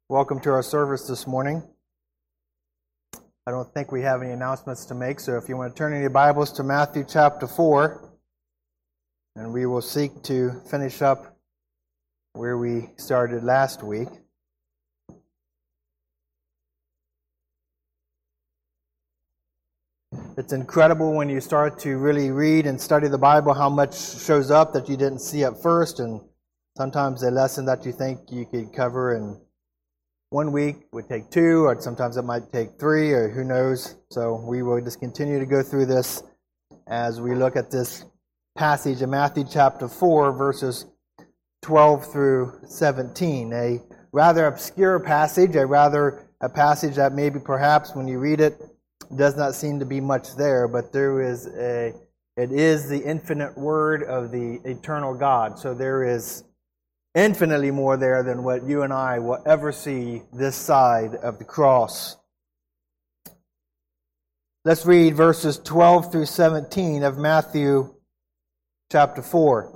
Welcome to our service this morning. I don't think we have any announcements to make, so if you want to turn in your Bibles to Matthew chapter 4, and we will seek to finish up where we started last week. It's incredible when you start to really read and study the Bible how much shows up that you didn't see at first, and sometimes a lesson that you think you could cover in 1 week would take 2, or sometimes it might take 3, or who knows. So we will just continue to go through this as we look at this passage in Matthew chapter 4, verses 12 through 17. A rather obscure passage, a passage that maybe perhaps when you read it does not seem to be much there, but it is the infinite word of the eternal God. So there is infinitely more there than what you and I will ever see this side of the cross. Let's read verses 12 through 17 of Matthew chapter 4.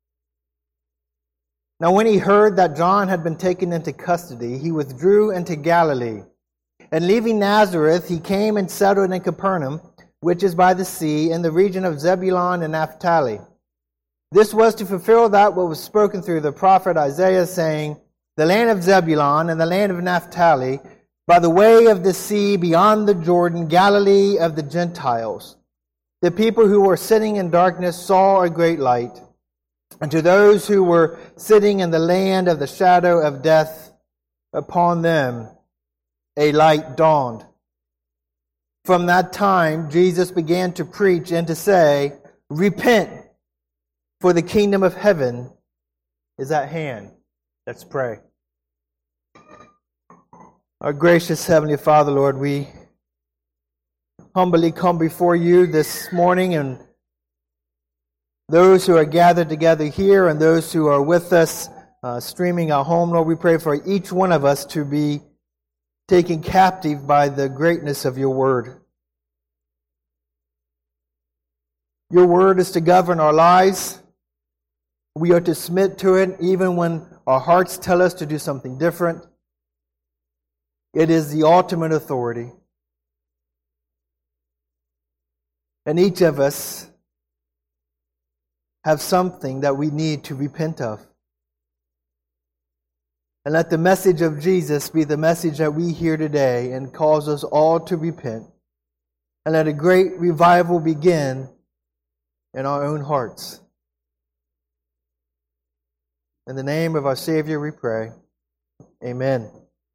Now when he heard that John had been taken into custody, he withdrew into Galilee. And leaving Nazareth, he came and settled in Capernaum, which is by the sea, in the region of Zebulun and Naphtali. This was to fulfill that what was spoken through the prophet Isaiah, saying, "The land of Zebulun and the land of Naphtali, by the way of the sea beyond the Jordan, Galilee of the Gentiles. The people who were sitting in darkness saw a great light. And to those who were sitting in the land of the shadow of death, upon them a light dawned." From that time, Jesus began to preach and to say, "Repent, for the kingdom of heaven is at hand." Let's pray. Our gracious Heavenly Father, Lord, we humbly come before you this morning, and those who are gathered together here and those who are with us streaming at home, Lord, we pray for each one of us to be taken captive by the greatness of your word. Your word is to govern our lives. We are to submit to it even when our hearts tell us to do something different. It is the ultimate authority. And each of us have something that we need to repent of. And let the message of Jesus be the message that we hear today and cause us all to repent. And let a great revival begin in our own hearts. In the name of our Savior we pray. Amen.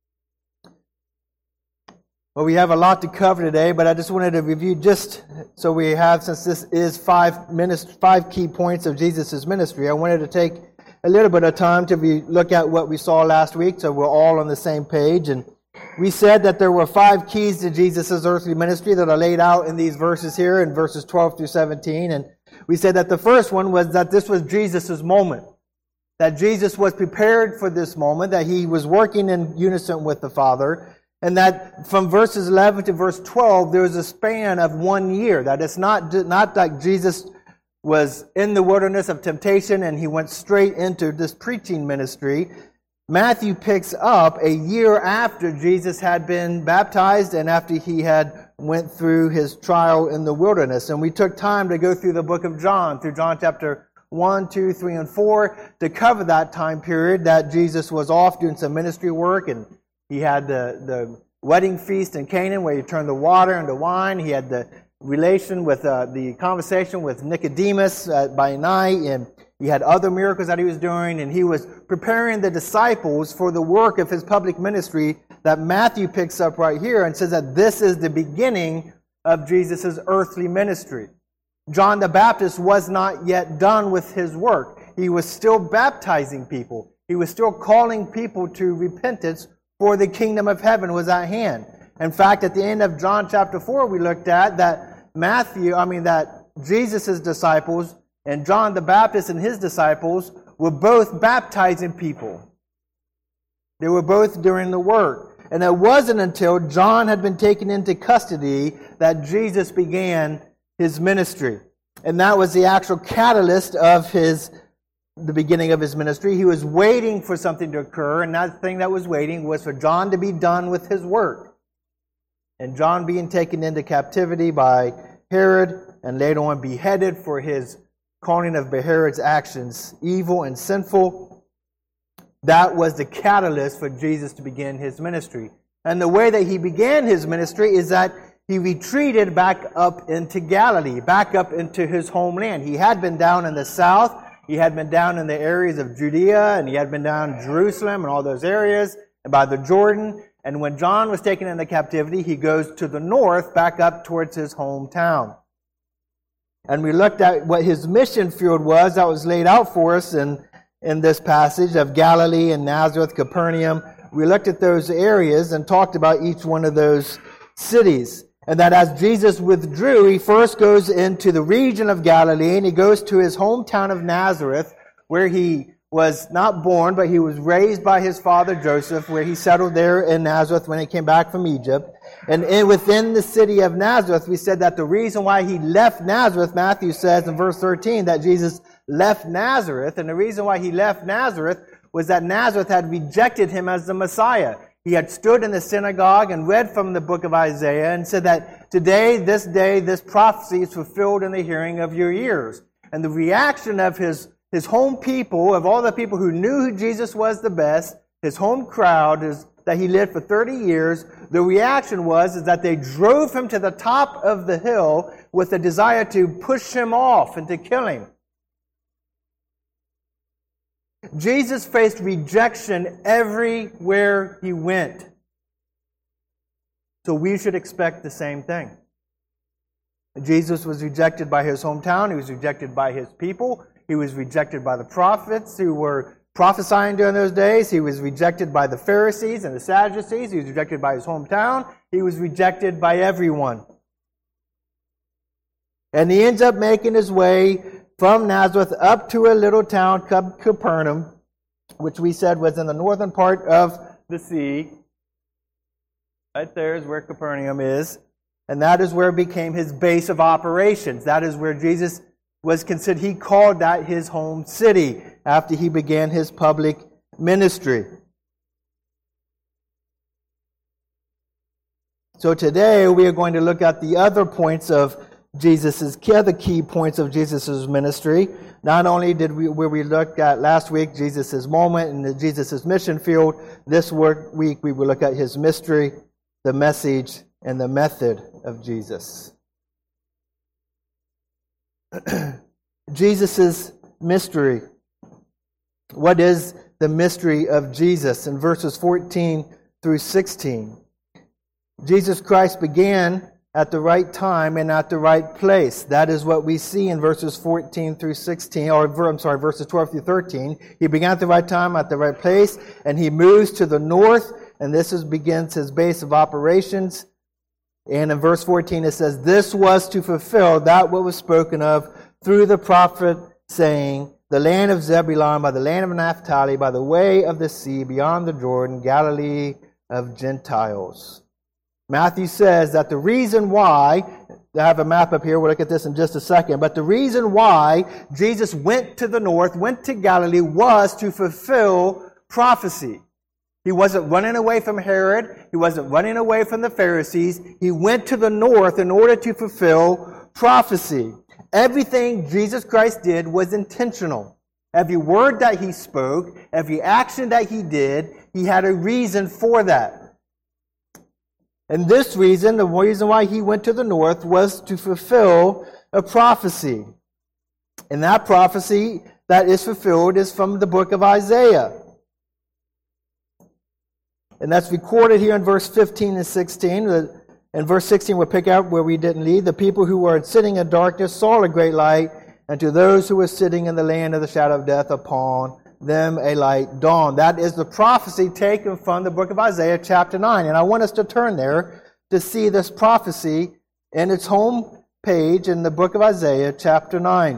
Well, we have a lot to cover today, but I just wanted to review just so we have, since this is five key points of Jesus' ministry, I wanted to take a little bit of time to look at what we saw last week so we're all on the same page. And we said that there were 5 keys to Jesus' earthly ministry that are laid out in these verses here in verses 12 through 17. And we said that the first one was that this was Jesus' moment. That Jesus was prepared for this moment, that he was working in unison with the Father, and that from verses 11 to verse 12, there was a span of 1 year. That it's not like Jesus was in the wilderness of temptation and he went straight into this preaching ministry. Matthew picks up a year after Jesus had been baptized and after he had went through his trial in the wilderness. And we took time to go through the book of John, through John chapter 1, 2, 3, and 4, to cover that time period that Jesus was off doing some ministry work. And he had the wedding feast in Canaan where he turned the water into wine. He had the relation with the conversation with Nicodemus by night, and he had other miracles that he was doing, and he was preparing the disciples for the work of his public ministry that Matthew picks up right here and says that this is the beginning of Jesus' earthly ministry. John the Baptist was not yet done with his work. He was still baptizing people. He was still calling people to repentance, for the kingdom of heaven was at hand. In fact, at the end of John chapter 4, we looked at that Jesus' disciples and John the Baptist and his disciples were both baptizing people. They were both doing the work. And it wasn't until John had been taken into custody that Jesus began his ministry. And that was the actual catalyst of his the beginning of his ministry. He was waiting for something to occur, and that thing that was waiting was for John to be done with his work. And John being taken into captivity by Herod and later on beheaded for his calling of Herod's actions evil and sinful, that was the catalyst for Jesus to begin his ministry. And the way that he began his ministry is that he retreated back up into Galilee, back up into his homeland. He had been down in the south. He had been down in the areas of Judea, and he had been down in Jerusalem and all those areas, and by the Jordan. And when John was taken into captivity, he goes to the north, back up towards his hometown. And we looked at what his mission field was that was laid out for us in this passage of Galilee and Nazareth, Capernaum. We looked at those areas and talked about each one of those cities. And that as Jesus withdrew, he first goes into the region of Galilee and he goes to his hometown of Nazareth, where he was not born, but he was raised by his father Joseph, where he settled there in Nazareth when he came back from Egypt. And within the city of Nazareth, we said that the reason why he left Nazareth, Matthew says in verse 13 that Jesus left Nazareth, and the reason why he left Nazareth was that Nazareth had rejected him as the Messiah. He had stood in the synagogue and read from the book of Isaiah and said that today, this prophecy is fulfilled in the hearing of your ears. And the reaction of his home people, of all the people who knew who Jesus was the best, his home crowd that he lived for 30 years, the reaction was that they drove him to the top of the hill with a desire to push him off and to kill him. Jesus faced rejection everywhere he went. So we should expect the same thing. Jesus was rejected by his hometown. He was rejected by his people. He was rejected by the prophets who were prophesying during those days. He was rejected by the Pharisees and the Sadducees. He was rejected by his hometown. He was rejected by everyone. And he ends up making his way from Nazareth up to a little town called Capernaum, which we said was in the northern part of the sea. Right there is where Capernaum is. And that is where it became his base of operations. That is where Jesus was considered. He called that his home city after he began his public ministry. So today we are going to look at the other points of other key points of Jesus' ministry. Not only where we looked at last week Jesus' moment and Jesus' mission field, this week we will look at his mystery, the message, and the method of Jesus. Jesus' mystery. What is the mystery of Jesus? In verses 14 through 16. Jesus Christ began at the right time and at the right place. That is what we see in verses 14 through 16, verses 12 through 13. He began at the right time, at the right place, and he moves to the north, and begins his base of operations. And in verse 14 it says, "This was to fulfill that what was spoken of through the prophet, saying, the land of Zebulun, by the land of Naphtali, by the way of the sea, beyond the Jordan, Galilee of Gentiles." Matthew says that the reason why, I have a map up here, we'll look at this in just a second, but the reason why Jesus went to the north, went to Galilee, was to fulfill prophecy. He wasn't running away from Herod. He wasn't running away from the Pharisees. He went to the north in order to fulfill prophecy. Everything Jesus Christ did was intentional. Every word that he spoke, every action that he did, he had a reason for that. And this reason, the reason why he went to the north, was to fulfill a prophecy. And that prophecy that is fulfilled is from the book of Isaiah. And that's recorded here in verse 15 and 16. In verse 16, we'll pick out where we didn't lead. The people who were sitting in darkness saw a great light, and to those who were sitting in the land of the shadow of death, upon them a light dawned. That is the prophecy taken from the book of Isaiah, chapter 9. And I want us to turn there to see this prophecy in its home page in the book of Isaiah, chapter 9.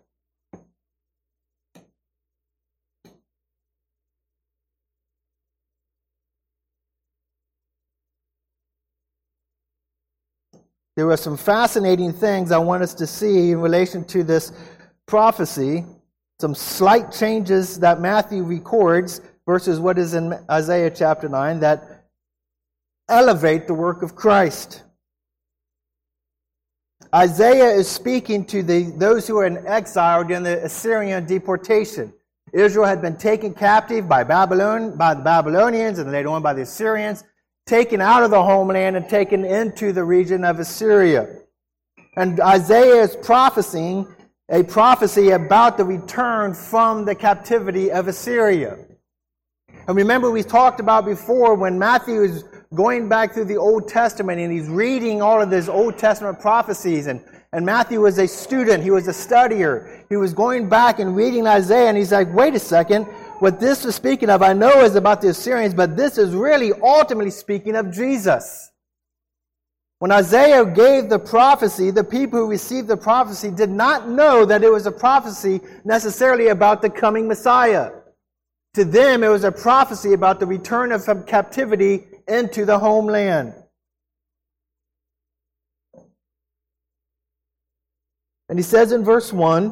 There are some fascinating things I want us to see in relation to this prophecy. some slight changes that Matthew records versus what is in Isaiah chapter 9 that elevate the work of Christ. Isaiah is speaking to those who are in exile during the Assyrian deportation. Israel had been taken captive by the Babylonians and later on by the Assyrians, taken out of the homeland and taken into the region of Assyria. And Isaiah is prophesying a prophecy about the return from the captivity of Assyria. And remember, we talked about before when Matthew is going back through the Old Testament and he's reading all of these Old Testament prophecies. And Matthew was a student. He was a studier. He was going back and reading Isaiah, and he's like, wait a second. What this is speaking of, I know is about the Assyrians, but this is really ultimately speaking of Jesus. When Isaiah gave the prophecy, the people who received the prophecy did not know that it was a prophecy necessarily about the coming Messiah. To them, it was a prophecy about the return of captivity into the homeland. And he says in verse 1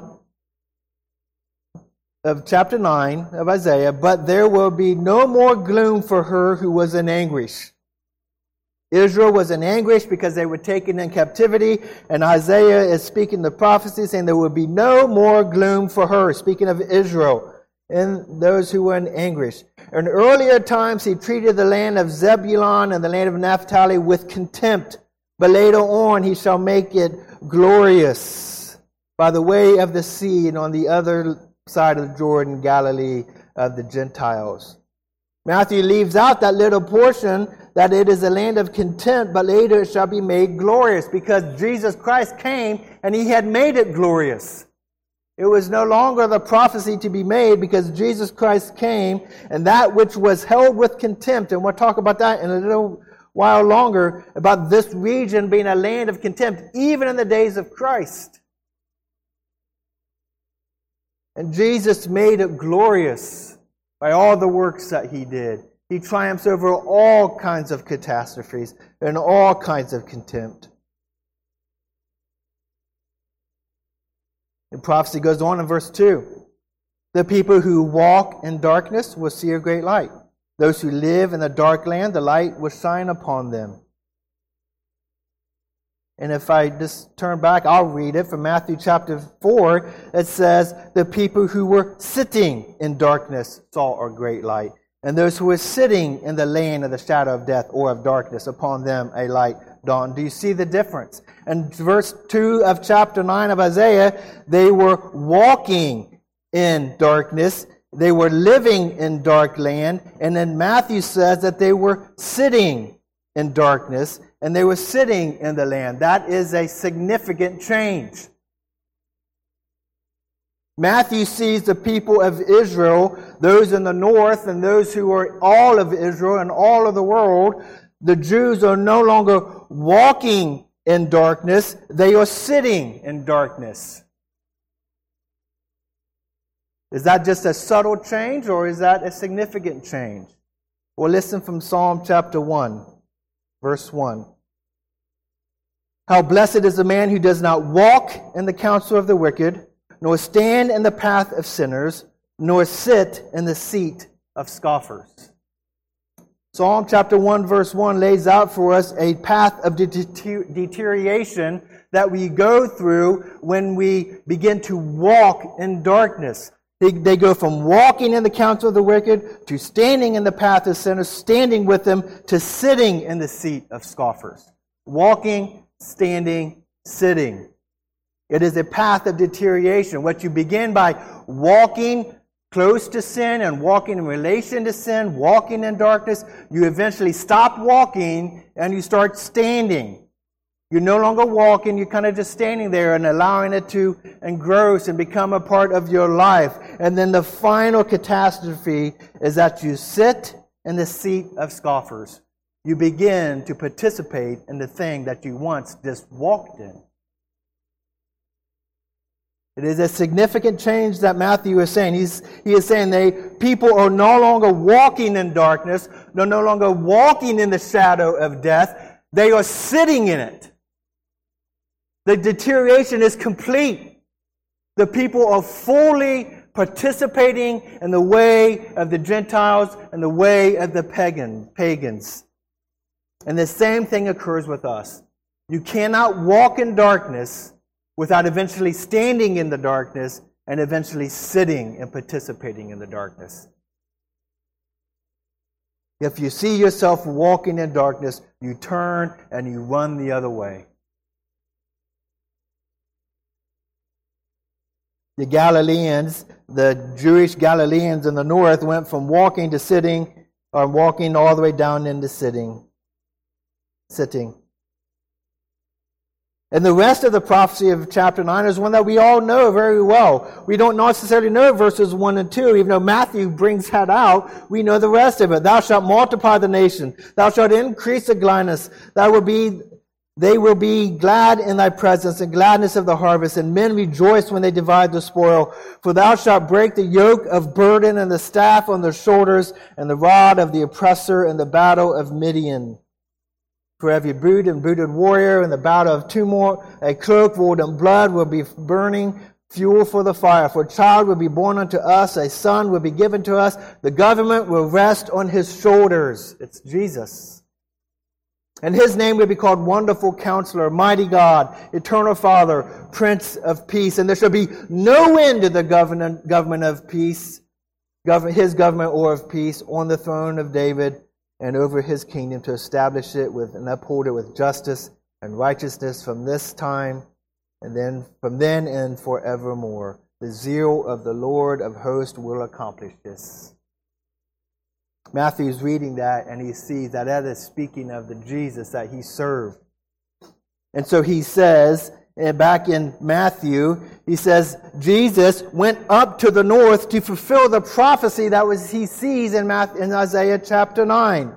of chapter 9 of Isaiah, "But there will be no more gloom for her who was in anguish." Israel was in anguish because they were taken in captivity, and Isaiah is speaking the prophecy saying there will be no more gloom for her, speaking of Israel and those who were in anguish. In earlier times, he treated the land of Zebulun and the land of Naphtali with contempt, but later on he shall make it glorious by the way of the sea and on the other side of the Jordan, Galilee of the Gentiles. Matthew leaves out that little portion that it is a land of contempt, but later it shall be made glorious, because Jesus Christ came and he had made it glorious. It was no longer the prophecy to be made because Jesus Christ came, and that which was held with contempt, and we'll talk about that in a little while longer, about this region being a land of contempt, even in the days of Christ. And Jesus made it glorious by all the works that he did. He triumphs over all kinds of catastrophes and all kinds of contempt. The prophecy goes on in verse 2. "The people who walk in darkness will see a great light. Those who live in the dark land, the light will shine upon them." And if I just turn back, I'll read it from Matthew chapter 4. It says, "The people who were sitting in darkness saw a great light. And those who were sitting in the land of the shadow of death or of darkness, upon them a light dawned." Do you see the difference? In verse 2 of chapter 9 of Isaiah, they were walking in darkness. They were living in dark land. And then Matthew says that they were sitting in darkness and they were sitting in the land. That is a significant change. Matthew sees the people of Israel, those in the north and those who are all of Israel and all of the world. The Jews are no longer walking in darkness, they are sitting in darkness. Is that just a subtle change, or is that a significant change? Well, listen from Psalm chapter 1, verse 1. "How blessed is the man who does not walk in the counsel of the wicked, nor stand in the path of sinners, nor sit in the seat of scoffers." Psalm chapter 1 verse 1 lays out for us a path of deterioration that we go through when we begin to walk in darkness. They go from walking in the counsel of the wicked to standing in the path of sinners, standing with them, to sitting in the seat of scoffers. Walking, standing, sitting. It is a path of deterioration. What you begin by walking close to sin and walking in relation to sin, walking in darkness, you eventually stop walking and you start standing. You're no longer walking, you're kind of just standing there and allowing it to engross and become a part of your life. And then the final catastrophe is that you sit in the seat of scoffers. You begin to participate in the thing that you once just walked in. It is a significant change that Matthew is saying. He is saying people are no longer walking in darkness. They're no longer walking in the shadow of death. They are sitting in it. The deterioration is complete. The people are fully participating in the way of the Gentiles and the way of the pagans. And the same thing occurs with us. You cannot walk in darkness without eventually standing in the darkness and eventually sitting and participating in the darkness. If you see yourself walking in darkness, you turn and you run the other way. The Galileans, the Jewish Galileans in the north, went from walking to sitting, or walking all the way down into sitting. And the rest of the prophecy of chapter 9 is one that we all know very well. We don't necessarily know verses 1 and 2, even though Matthew brings that out. We know the rest of it. Thou shalt multiply the nation. Thou shalt increase the gladness. They will be glad in thy presence, and gladness of the harvest, and men rejoice when they divide the spoil. For thou shalt break the yoke of burden and the staff on their shoulders, and the rod of the oppressor in the battle of Midian. For every booted warrior in the battle of Tumor, a cloak rolled in blood will be burning fuel for the fire. For a child will be born unto us, a son will be given to us, the government will rest on his shoulders. It's Jesus. And his name will be called Wonderful Counselor, Mighty God, Eternal Father, Prince of Peace. And there shall be no end to the government of peace, his government or of peace, on the throne of David and over his kingdom, to establish it and uphold it with justice and righteousness from this time and then from then and forevermore. The zeal of the Lord of hosts will accomplish this. Matthew's reading that, and he sees that is speaking of the Jesus that he served. And so he says, back in Matthew, he says, Jesus went up to the north to fulfill the prophecy that he sees in Isaiah chapter 9.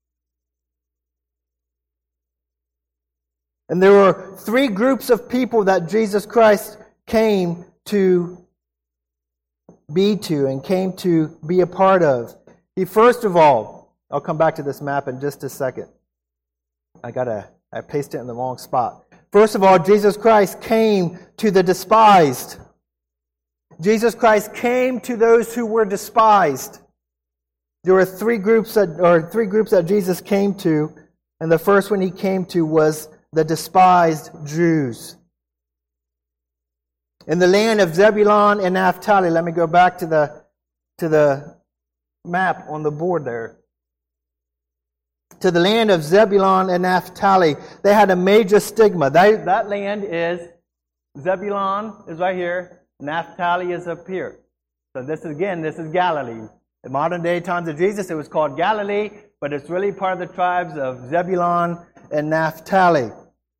And there were three groups of people that Jesus Christ came to be to and came to be a part of. First of all, I'll come back to this map in just a second. I pasted it in the wrong spot. First of all, Jesus Christ came to the despised. Jesus Christ came to those who were despised. There were three groups that Jesus came to, and the first one he came to was the despised Jews. In the land of Zebulun and Naphtali, let me go back to the map on the board there. To the land of Zebulun and Naphtali, they had a major stigma. That land is, Zebulun is right here, Naphtali is up here. So this is Galilee. In modern day times of Jesus, it was called Galilee, but it's really part of the tribes of Zebulun and Naphtali.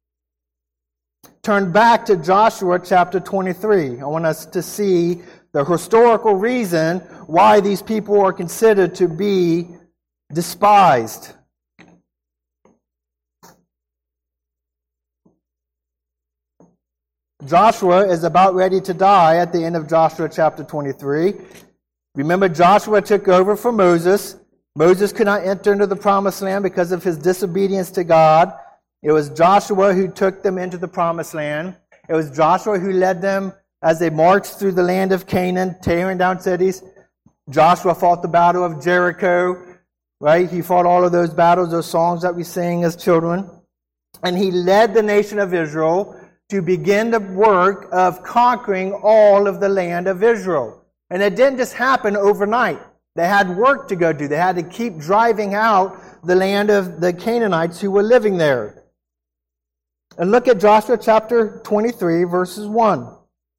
Turn back to Joshua chapter 23. I want us to see the historical reason why these people are considered to be despised. Joshua is about ready to die at the end of Joshua chapter 23. Remember, Joshua took over for Moses. Moses could not enter into the promised land because of his disobedience to God. It was Joshua who took them into the promised land. It was Joshua who led them as they marched through the land of Canaan, tearing down cities. Joshua fought the battle of Jericho, right? He fought all of those battles, those songs that we sing as children. And he led the nation of Israel to begin the work of conquering all of the land of Israel. And it didn't just happen overnight. They had work to go do. They had to keep driving out the land of the Canaanites who were living there. And look at Joshua chapter 23, verses 1.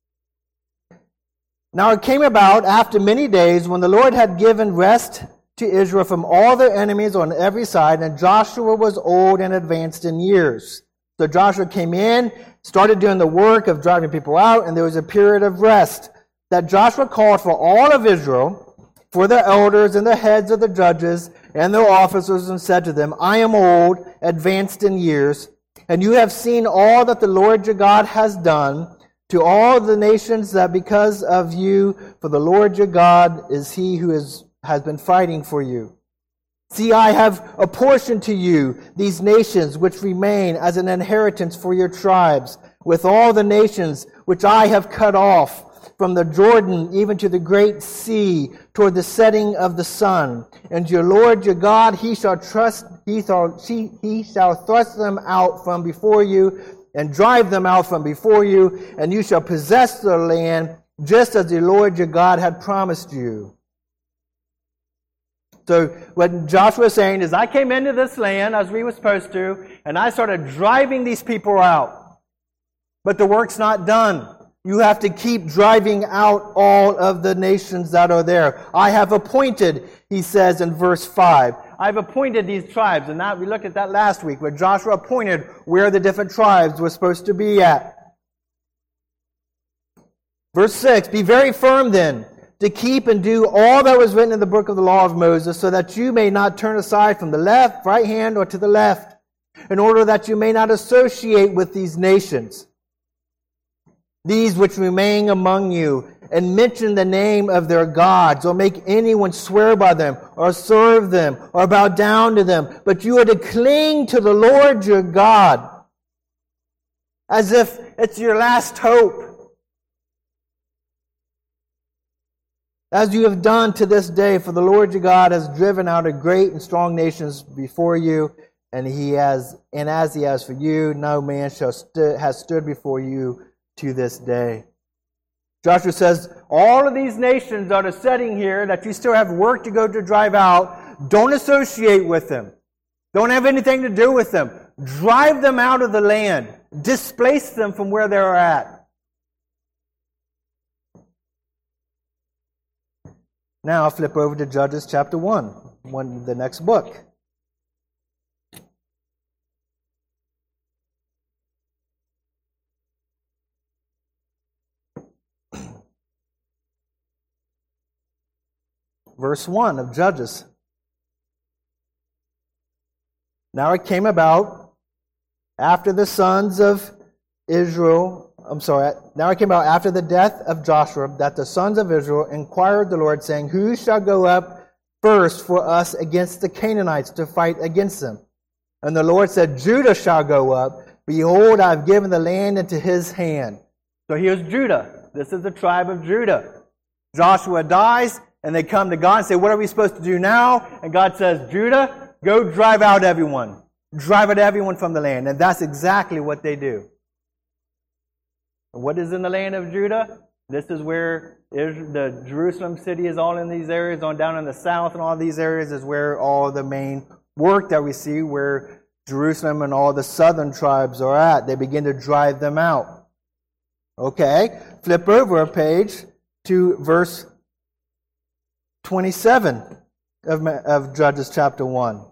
Now it came about after many days when the Lord had given rest to Israel from all their enemies on every side, and Joshua was old and advanced in years. So Joshua came in, started doing the work of driving people out, and there was a period of rest that Joshua called for all of Israel, for the elders and the heads of the judges and their officers, and said to them, I am old, advanced in years, and you have seen all that the Lord your God has done to all the nations, that because of you, for the Lord your God is he who has been fighting for you. See, I have apportioned to you these nations which remain as an inheritance for your tribes, with all the nations which I have cut off from the Jordan even to the great sea, toward the setting of the sun. And your Lord your God, he shall thrust them out from before you, and drive them out from before you, and you shall possess the land, just as the Lord your God had promised you. So what Joshua is saying is, I came into this land as we were supposed to, and I started driving these people out. But the work's not done. You have to keep driving out all of the nations that are there. I have appointed, he says in verse 5, I've appointed these tribes. And that we looked at that last week, where Joshua appointed where the different tribes were supposed to be at. Verse 6, be very firm then, to keep and do all that was written in the book of the law of Moses, so that you may not turn aside from the left, right hand, or to the left, in order that you may not associate with these nations, these which remain among you, and mention the name of their gods, or make anyone swear by them, or serve them, or bow down to them. But you are to cling to the Lord your God, as if it's your last hope, as you have done to this day. For the Lord your God has driven out a great and strong nations before you, and as he has for you, no man has stood before you to this day. Joshua says, all of these nations that are sitting here, that you still have work to go to drive out, don't associate with them. Don't have anything to do with them. Drive them out of the land. Displace them from where they're at. Now I'll flip over to Judges chapter 1, the next book. Verse 1 of Judges. Now it came about after the sons of Israel, now it came about after the death of Joshua, that the sons of Israel inquired the Lord, saying, who shall go up first for us against the Canaanites to fight against them? And the Lord said, Judah shall go up. Behold, I have given the land into his hand. So here's Judah. This is the tribe of Judah. Joshua dies, and they come to God and say, what are we supposed to do now? And God says, Judah, go drive out everyone. Drive out everyone from the land. And that's exactly what they do. What is in the land of Judah? This is where the Jerusalem city is, all in these areas. On down in the south and all these areas is where all the main work that we see, where Jerusalem and all the southern tribes are at. They begin to drive them out. Okay, flip over a page to verse 27 of Judges chapter 1.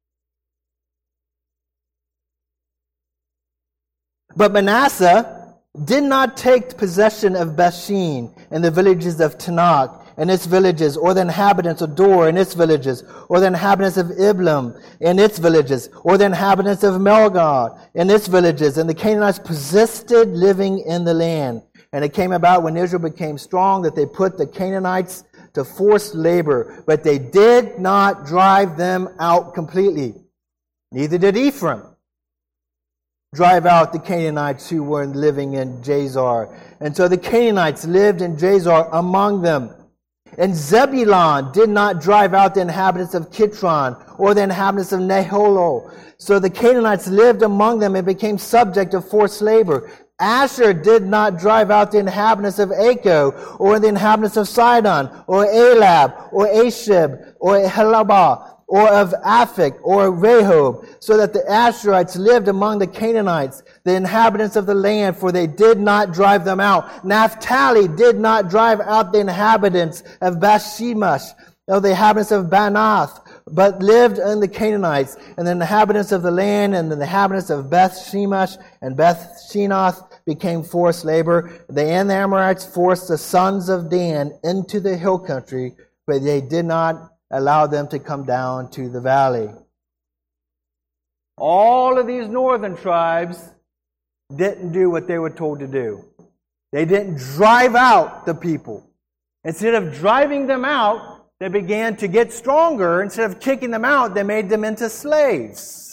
But Manasseh did not take possession of Bethshean and the villages of Tanakh and its villages, or the inhabitants of Dor and its villages, or the inhabitants of Iblam and its villages, or the inhabitants of Melgah and its villages. And the Canaanites persisted living in the land. And it came about when Israel became strong that they put the Canaanites to forced labor, but they did not drive them out completely. Neither did Ephraim drive out the Canaanites who were living in Jazer. And so the Canaanites lived in Jazer among them. And Zebulun did not drive out the inhabitants of Kitron or the inhabitants of Naholo. So the Canaanites lived among them and became subject of forced labor. Asher did not drive out the inhabitants of Acco, or the inhabitants of Sidon, or Elab, or Ashib, or Helabah, or of Aphek, or Rehob, so that the Asherites lived among the Canaanites, the inhabitants of the land, for they did not drive them out. Naphtali did not drive out the inhabitants of Bethshemesh, or the inhabitants of Banath, but lived in the Canaanites, and the inhabitants of the land, and the inhabitants of Beth-Shemesh and Beth-Shenoth became forced labor. They and the Amorites forced the sons of Dan into the hill country, but they did not allow them to come down to the valley. All of these northern tribes didn't do what they were told to do. They didn't drive out the people. Instead of driving them out, they began to get stronger. Instead of kicking them out, they made them into slaves.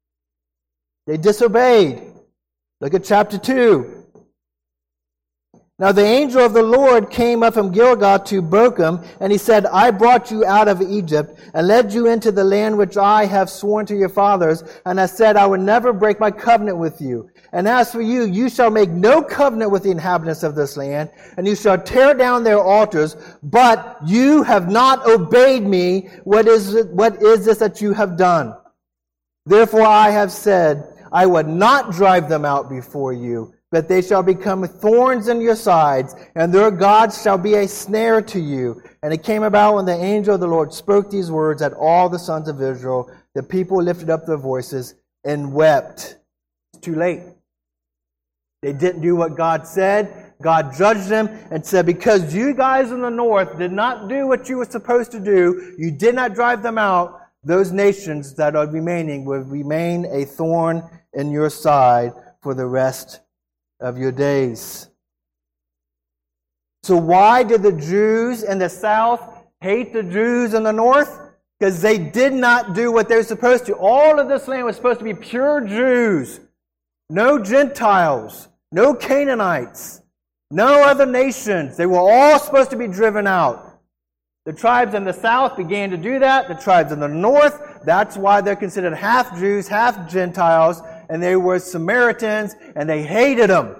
They disobeyed. Look at chapter 2. Now the angel of the Lord came up from Gilgal to Bochum, and he said, I brought you out of Egypt, and led you into the land which I have sworn to your fathers, and I said, I will never break my covenant with you. And as for you, you shall make no covenant with the inhabitants of this land, and you shall tear down their altars, but you have not obeyed me. What is this that you have done? Therefore I have said, I would not drive them out before you, but they shall become thorns in your sides, and their gods shall be a snare to you. And it came about when the angel of the Lord spoke these words that all the sons of Israel, the people lifted up their voices and wept. It's too late. They didn't do what God said. God judged them and said, because you guys in the north did not do what you were supposed to do, you did not drive them out, those nations that are remaining will remain a thorn in your side for the rest of your days. So why did the Jews in the south hate the Jews in the north? Because they did not do what they were supposed to. All of this land was supposed to be pure Jews. No Gentiles. No Canaanites. No other nations. They were all supposed to be driven out. The tribes in the south began to do that. The tribes in the north, that's why they're considered half Jews, half Gentiles, and they were Samaritans, and they hated them.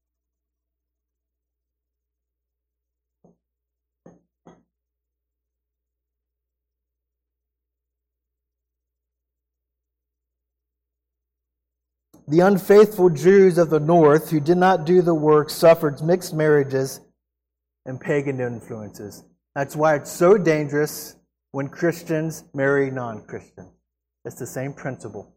The unfaithful Jews of the north who did not do the work suffered mixed marriages and pagan influences. That's why it's so dangerous when Christians marry non-Christians. It's the same principle.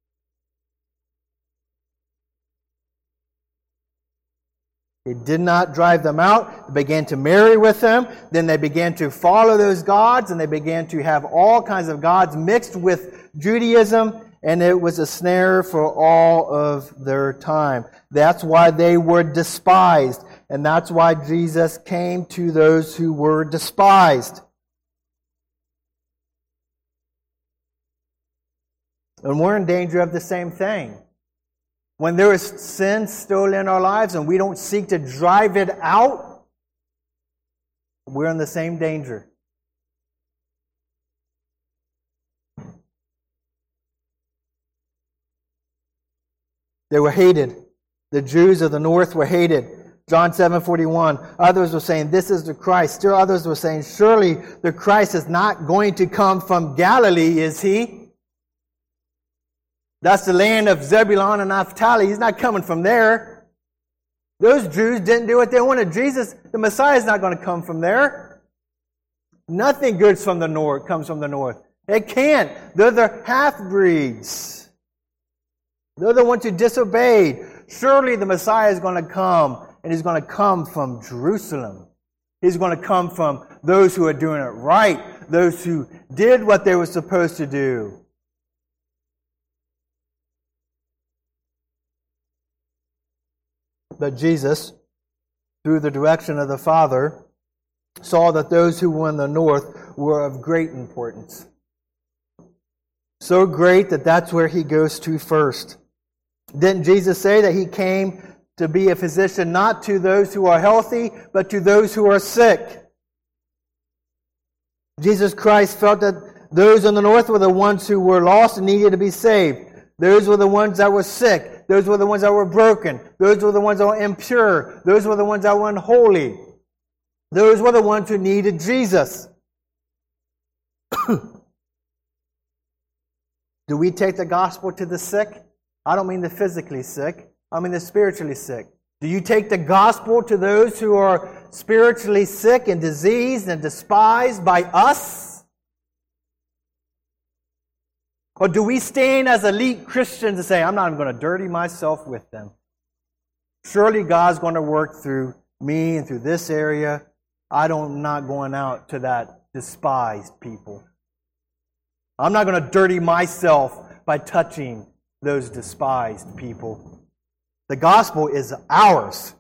They did not drive them out. They began to marry with them. Then they began to follow those gods, and they began to have all kinds of gods mixed with Judaism, and it was a snare for all of their time. That's why they were despised, and that's why Jesus came to those who were despised. And we're in danger of the same thing. When there is sin still in our lives and we don't seek to drive it out, we're in the same danger. They were hated. The Jews of the north were hated. John 7:41. Others were saying, this is the Christ. Still others were saying, surely the Christ is not going to come from Galilee, is he? That's the land of Zebulun and Naphtali. He's not coming from there. Those Jews didn't do what they wanted. Jesus, the Messiah, is not going to come from there. Nothing good from the north comes from the north. It can't. They're the half-breeds. They're the ones who disobeyed. Surely the Messiah is going to come, and he's going to come from Jerusalem. He's going to come from those who are doing it right, those who did what they were supposed to do. But Jesus, through the direction of the Father, saw that those who were in the north were of great importance. So great that that's where he goes to first. Didn't Jesus say that he came to be a physician not to those who are healthy, but to those who are sick? Jesus Christ felt that those in the north were the ones who were lost and needed to be saved. Those were the ones that were sick. Those were the ones that were broken. Those were the ones that were impure. Those were the ones that were unholy. Those were the ones who needed Jesus. Do we take the gospel to the sick? I don't mean the physically sick. I mean the spiritually sick. Do you take the gospel to those who are spiritually sick and diseased and despised by us? Or do we stand as elite Christians and say, I'm not even going to dirty myself with them? Surely God's going to work through me and through this area. I'm not going out to that despised people. I'm not going to dirty myself by touching those despised people. The gospel is ours.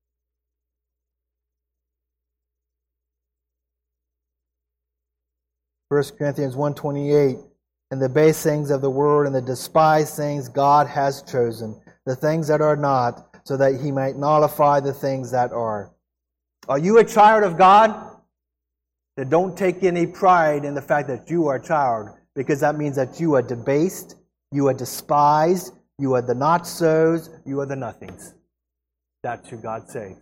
First Corinthians 1:28. And the base things of the world and the despised things God has chosen, the things that are not, so that He might nullify the things that are. Are you a child of God? Then don't take any pride in the fact that you are a child, because that means that you are debased, you are despised, you are the not-sos, you are the nothings. That's who God saved.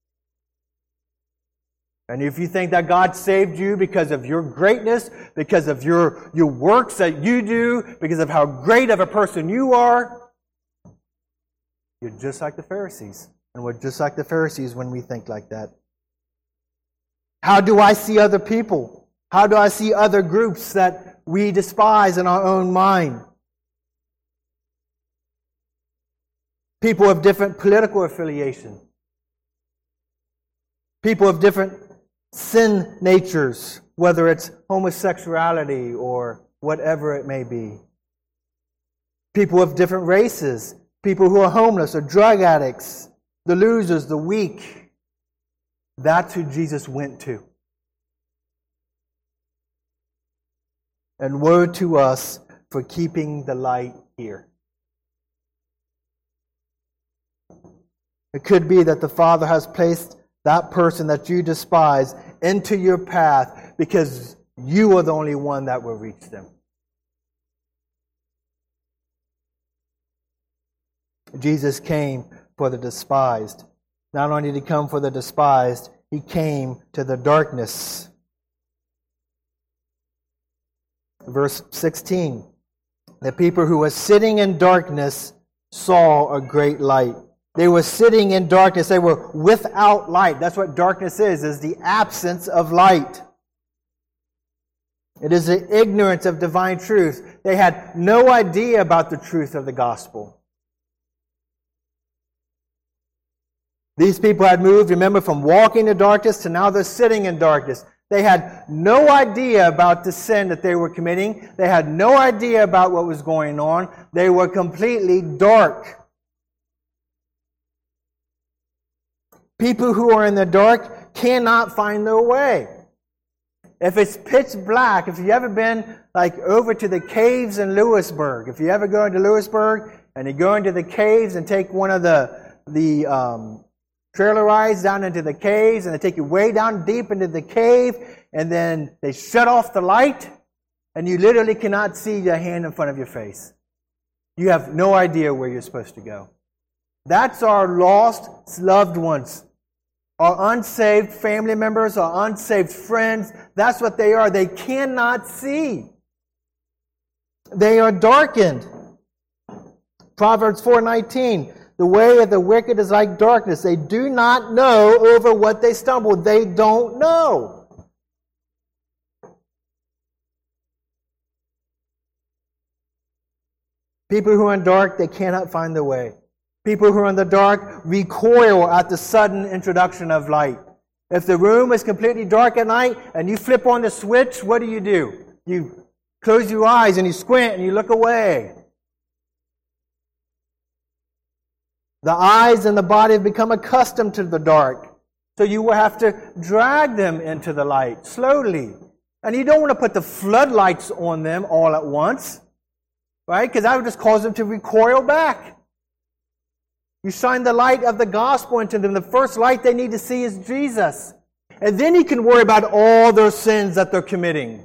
And if you think that God saved you because of your greatness, because of your works that you do, because of how great of a person you are, you're just like the Pharisees. And we're just like the Pharisees when we think like that. How do I see other people? How do I see other groups that we despise in our own mind? People of different political affiliation. People of different sin natures, whether it's homosexuality or whatever it may be. People of different races. People who are homeless or drug addicts. The losers, the weak. That's who Jesus went to. And woe to us for keeping the light here. It could be that the Father has placed that person that you despise into your path because you are the only one that will reach them. Jesus came for the despised. Not only did He come for the despised, He came to the darkness. Verse 16. The people who were sitting in darkness saw a great light. They were sitting in darkness. They were without light. That's what darkness is the absence of light. It is the ignorance of divine truth. They had no idea about the truth of the gospel. These people had moved, remember, from walking in darkness to now they're sitting in darkness. They had no idea about the sin that they were committing. They had no idea about what was going on. They were completely dark. People who are in the dark cannot find their way. If it's pitch black, if you ever been over to the caves in Lewisburg, if you ever go into Lewisburg and you go into the caves and take one of the trailer rides down into the caves, and they take you way down deep into the cave, and then they shut off the light, and you literally cannot see your hand in front of your face. You have no idea where you're supposed to go. That's our lost loved ones. Our unsaved family members, our unsaved friends, that's what they are. They cannot see. They are darkened. Proverbs 4:19. The way of the wicked is like darkness. They do not know over what they stumble. They don't know. People who are in dark, they cannot find their way. People who are in the dark recoil at the sudden introduction of light. If the room is completely dark at night and you flip on the switch, what do? You close your eyes and you squint and you look away. The eyes and the body have become accustomed to the dark. So you will have to drag them into the light slowly. And you don't want to put the floodlights on them all at once, right? Because that would just cause them to recoil back. You shine the light of the gospel into them. The first light they need to see is Jesus. And then you can worry about all their sins that they're committing.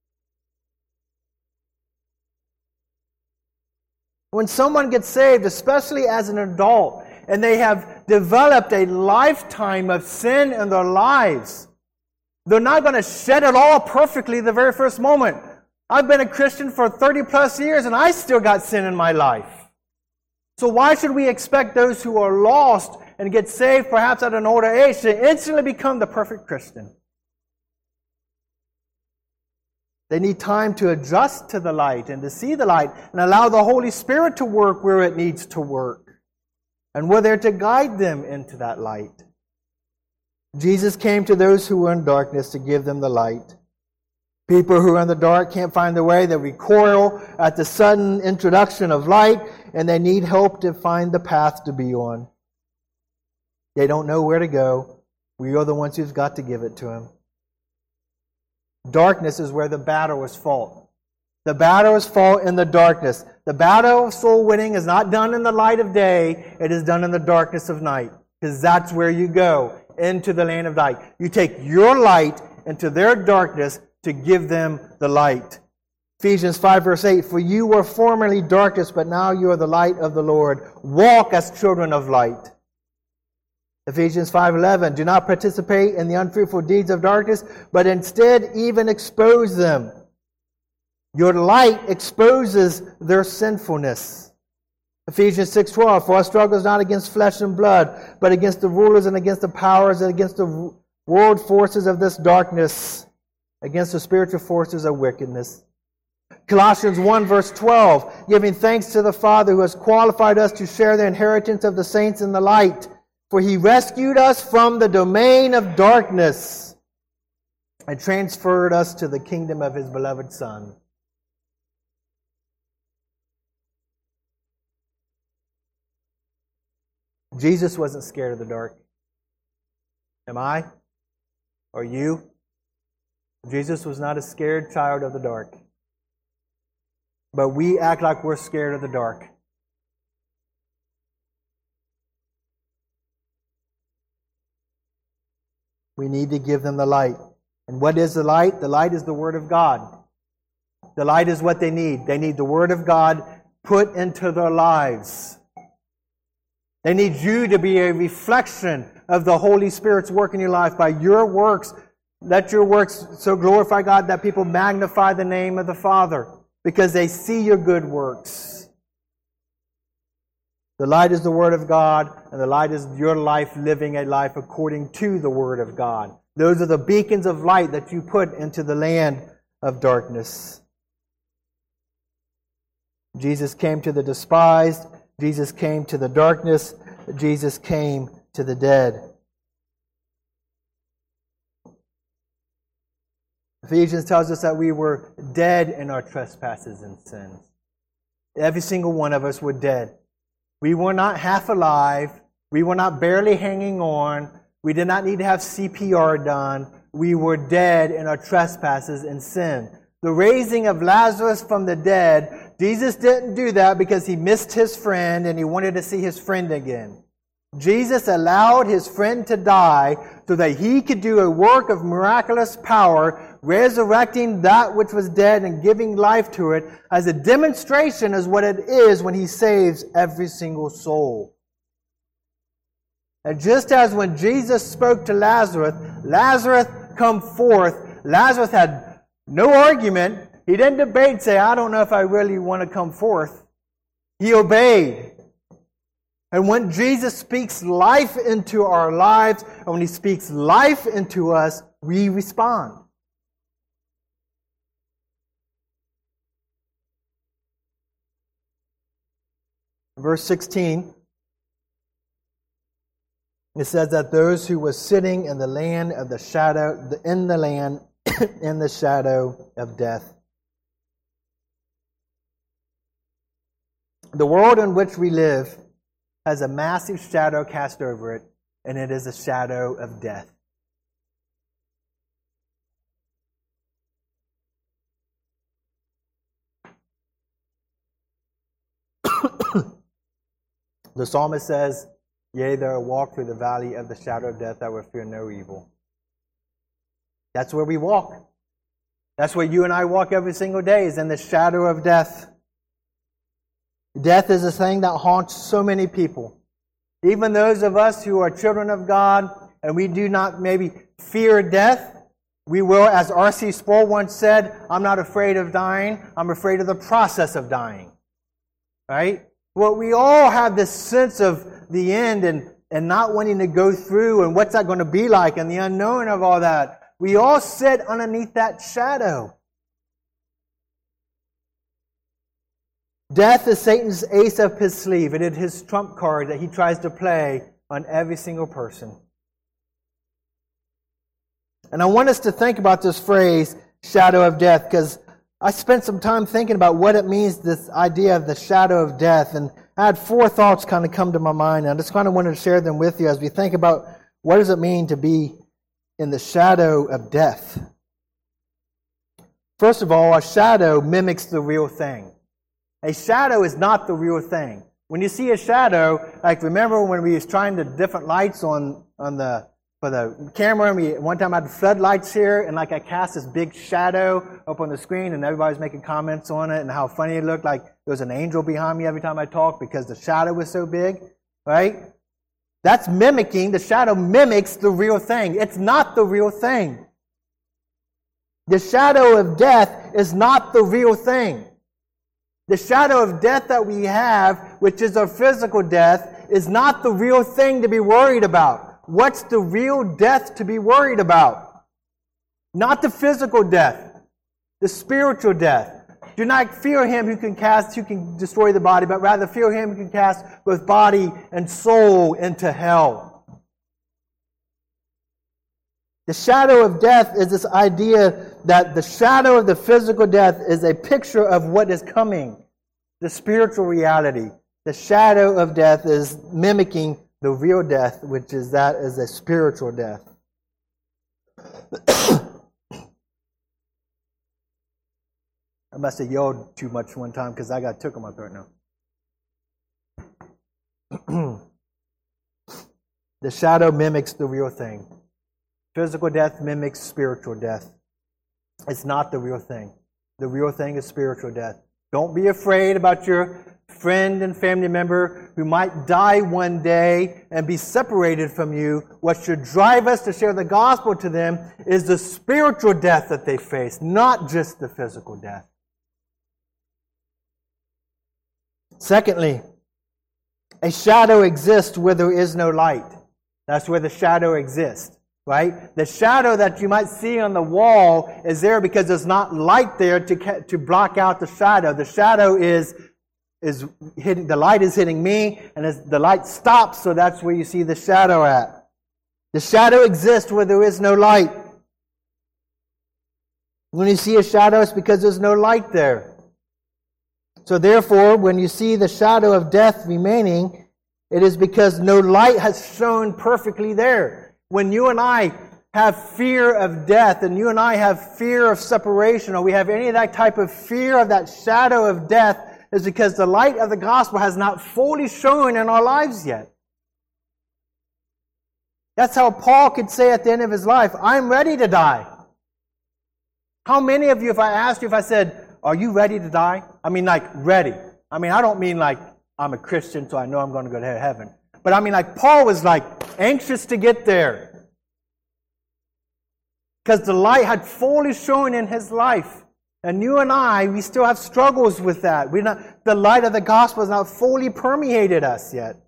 When someone gets saved, especially as an adult, and they have developed a lifetime of sin in their lives, they're not going to shed it all perfectly the very first moment. I've been a Christian for 30 plus years and I still got sin in my life. So why should we expect those who are lost and get saved perhaps at an older age to instantly become the perfect Christian? They need time to adjust to the light and to see the light and allow the Holy Spirit to work where it needs to work. And we're there to guide them into that light. Jesus came to those who were in darkness to give them the light. People who are in the dark can't find their way. They recoil at the sudden introduction of light, and they need help to find the path to be on. They don't know where to go. We are the ones who've got to give it to them. Darkness is where the battle is fought. The battle is fought in the darkness. The battle of soul winning is not done in the light of day. It is done in the darkness of night. Because that's where you go, into the land of light. You take your light into their darkness to give them the light. Ephesians 5 verse 8, for you were formerly darkness, but now you are the light of the Lord. Walk as children of light. Ephesians 5:11, do not participate in the unfruitful deeds of darkness, but instead even expose them. Your light exposes their sinfulness. Ephesians 6:12, for our struggle is not against flesh and blood, but against the rulers and against the powers and against the world forces of this darkness, against the spiritual forces of wickedness. Colossians 1 verse 12, giving thanks to the Father who has qualified us to share the inheritance of the saints in the light. For He rescued us from the domain of darkness and transferred us to the kingdom of His beloved Son. Jesus wasn't scared of the dark. Am I? Or you? Jesus was not a scared child of the dark. But we act like we're scared of the dark. We need to give them the light. And what is the light? The light is the Word of God. The light is what they need. They need the Word of God put into their lives. They need you to be a reflection of the Holy Spirit's work in your life by your works. Let your works so glorify God that people magnify the name of the Father because they see your good works. The light is the Word of God, and the light is your life living a life according to the Word of God. Those are the beacons of light that you put into the land of darkness. Jesus came to the despised. Jesus came to the darkness. Jesus came to the dead. Ephesians tells us that we were dead in our trespasses and sins. Every single one of us were dead. We were not half alive. We were not barely hanging on. We did not need to have CPR done. We were dead in our trespasses and sin. The raising of Lazarus from the dead, Jesus didn't do that because He missed His friend and He wanted to see His friend again. Jesus allowed His friend to die so that He could do a work of miraculous power, resurrecting that which was dead and giving life to it as a demonstration as what it is when He saves every single soul. And just as when Jesus spoke to Lazarus, Lazarus, come forth, Lazarus had no argument. He didn't debate, say, I don't know if I really want to come forth. He obeyed. And when Jesus speaks life into our lives, and when He speaks life into us, we respond. Verse 16, it says that those who were sitting in the land of the shadow, in the shadow of death. The world in which we live has a massive shadow cast over it, and it is a shadow of death. The psalmist says, yea, though I walk through the valley of the shadow of death, I will fear no evil. That's where we walk. That's where you and I walk every single day, is in the shadow of death. Death is a thing that haunts so many people. Even those of us who are children of God and we do not maybe fear death, we will, as R.C. Sproul once said, I'm not afraid of dying, I'm afraid of the process of dying. Right? Well, we all have this sense of the end and not wanting to go through and what's that going to be like and the unknown of all that. We all sit underneath that shadow. Death is Satan's ace up his sleeve. It is his trump card that he tries to play on every single person. And I want us to think about this phrase, shadow of death, because I spent some time thinking about what it means, this idea of the shadow of death. And I had 4 thoughts kind of come to my mind. And I just kind of wanted to share them with you as we think about what does it mean to be in the shadow of death. First of all, a shadow mimics the real thing. A shadow is not the real thing. When you see a shadow, like remember when we was trying the different lights for the camera, and one time I had floodlights here, and like I cast this big shadow up on the screen, and everybody was making comments on it and how funny it looked, like there was an angel behind me every time I talked because the shadow was so big, right? That's mimicking. The shadow mimics the real thing. It's not the real thing. The shadow of death is not the real thing. The shadow of death that we have, which is our physical death, is not the real thing to be worried about. What's the real death to be worried about? Not the physical death, the spiritual death. Do not fear him who can destroy the body, but rather fear him who can cast both body and soul into hell. The shadow of death is this idea that the shadow of the physical death is a picture of what is coming, the spiritual reality. The shadow of death is mimicking the real death, which is that is a spiritual death. I must have yelled too much one time because I got took on my throat now. The shadow mimics the real thing. Physical death mimics spiritual death. It's not the real thing. The real thing is spiritual death. Don't be afraid about your friend and family member who might die one day and be separated from you. What should drive us to share the gospel to them is the spiritual death that they face, not just the physical death. Secondly, a shadow exists where there is no light. That's where the shadow exists. Right? The shadow that you might see on the wall is there because there's not light there to block out the shadow. The shadow is hitting, the light is hitting me, and as the light stops, so that's where you see the shadow at. The shadow exists where there is no light. When you see a shadow, it's because there's no light there. So therefore, when you see the shadow of death remaining, it is because no light has shone perfectly there. When you and I have fear of death, and you and I have fear of separation, or we have any of that type of fear of that shadow of death, is because the light of the gospel has not fully shone in our lives yet. That's how Paul could say at the end of his life, I'm ready to die. How many of you, if I asked you, if I said, are you ready to die? I mean like ready. I mean, I don't mean like I'm a Christian so I know I'm going to go to heaven. But I mean like Paul was like anxious to get there. Because the light had fully shone in his life. And you and I, we still have struggles with that. The light of the gospel has not fully permeated us yet.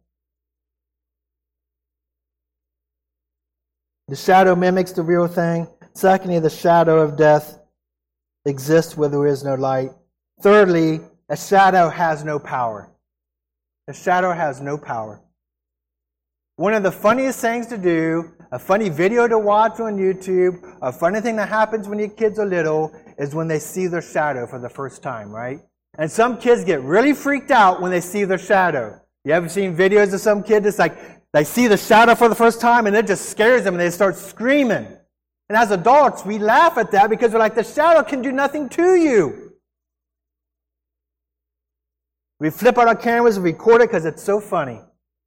The shadow mimics the real thing. Secondly, the shadow of death exists where there is no light. Thirdly, a shadow has no power. A shadow has no power. One of the funniest things to do, a funny video to watch on YouTube, a funny thing that happens when your kids are little, is when they see their shadow for the first time, right? And some kids get really freaked out when they see their shadow. You ever seen videos of some kid that's like, they see the shadow for the first time and it just scares them and they start screaming. And as adults, we laugh at that because we're like, the shadow can do nothing to you. We flip out our cameras and record it because it's so funny.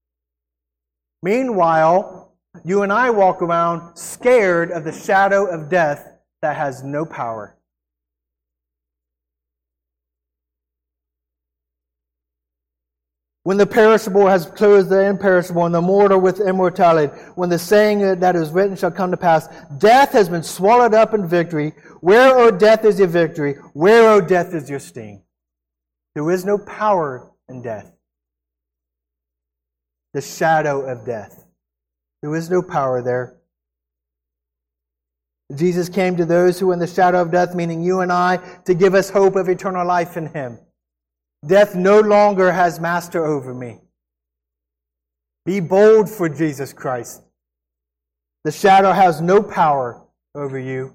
Meanwhile, you and I walk around scared of the shadow of death that has no power. When the perishable has clothed the imperishable, and the mortal with immortality, when the saying that is written shall come to pass, death has been swallowed up in victory. Where, O death, is your victory? Where, O death, is your sting? There is no power in death. The shadow of death. There is no power there. Jesus came to those who were in the shadow of death, meaning you and I, to give us hope of eternal life in Him. Death no longer has master over me. Be bold for Jesus Christ. The shadow has no power over you.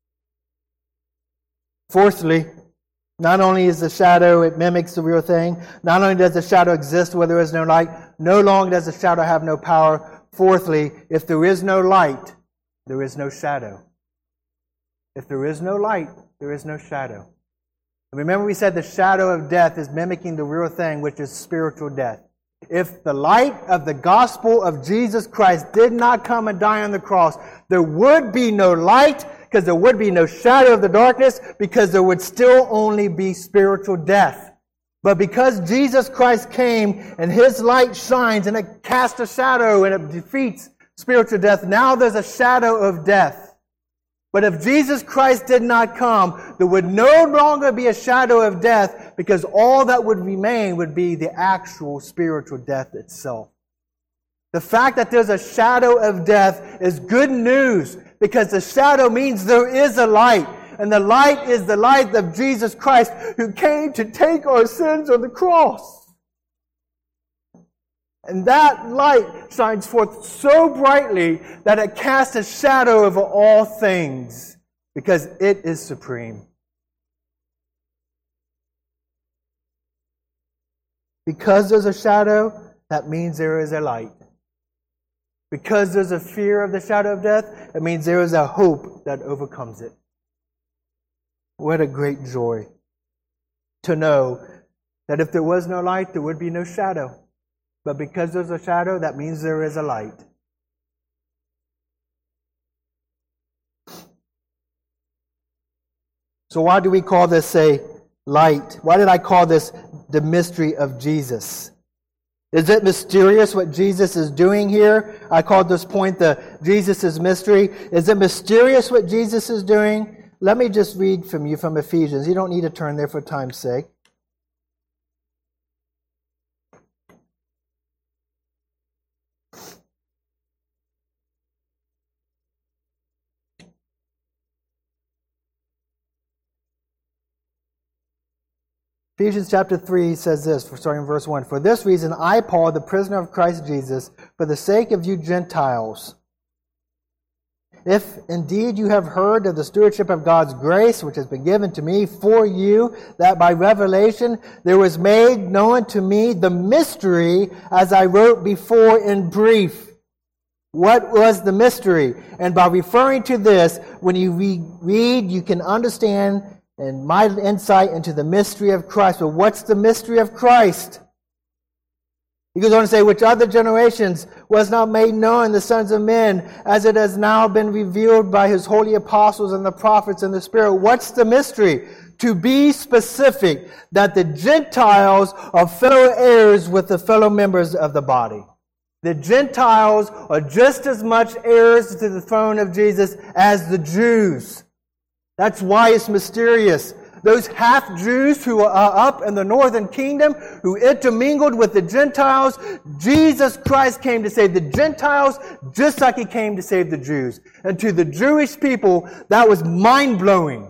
Fourthly, not only is the shadow, it mimics the real thing. Not only does the shadow exist where there is no light, no longer does the shadow have no power. Fourthly, if there is no light, there is no shadow. If there is no light, there is no shadow. And remember we said the shadow of death is mimicking the real thing, which is spiritual death. If the light of the gospel of Jesus Christ did not come and die on the cross, there would be no light, because there would be no shadow of the darkness, because there would still only be spiritual death. But because Jesus Christ came and His light shines and it casts a shadow and it defeats spiritual death, now there's a shadow of death. But if Jesus Christ did not come, there would no longer be a shadow of death, because all that would remain would be the actual spiritual death itself. The fact that there's a shadow of death is good news, because the shadow means there is a light. And the light is the light of Jesus Christ, who came to take our sins on the cross. And that light shines forth so brightly that it casts a shadow over all things, because it is supreme. Because there's a shadow, that means there is a light. Because there's a fear of the shadow of death, it means there is a hope that overcomes it. What a great joy to know that if there was no light, there would be no shadow. But because there's a shadow, that means there is a light. So why do we call this a light? Why did I call this the mystery of Jesus? Is it mysterious what Jesus is doing here? I called this point the Jesus' mystery. Is it mysterious what Jesus is doing? Let me just read from you from Ephesians. You don't need to turn there for time's sake. Ephesians chapter 3 says this, starting in verse 1. For this reason, I, Paul, the prisoner of Christ Jesus, for the sake of you Gentiles, if indeed you have heard of the stewardship of God's grace, which has been given to me for you, that by revelation there was made known to me the mystery, as I wrote before in brief. What was the mystery? And by referring to this, when you read, you can understand and my insight into the mystery of Christ. But what's the mystery of Christ? He goes on to say, which other generations was not made known in the sons of men, as it has now been revealed by His holy apostles and the prophets and the Spirit. What's the mystery? To be specific, that the Gentiles are fellow heirs with the fellow members of the body. The Gentiles are just as much heirs to the throne of Jesus as the Jews. That's why it's mysterious. Those half-Jews who are up in the northern kingdom, who intermingled with the Gentiles, Jesus Christ came to save the Gentiles just like He came to save the Jews. And to the Jewish people, that was mind-blowing.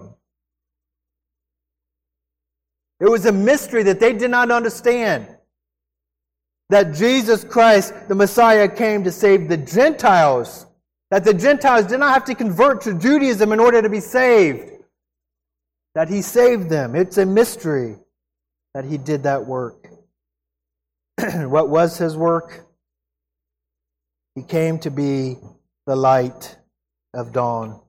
It was a mystery that they did not understand. That Jesus Christ, the Messiah, came to save the Gentiles. That the Gentiles did not have to convert to Judaism in order to be saved. That He saved them. It's a mystery that He did that work. What was His work? He came to be the light of dawn.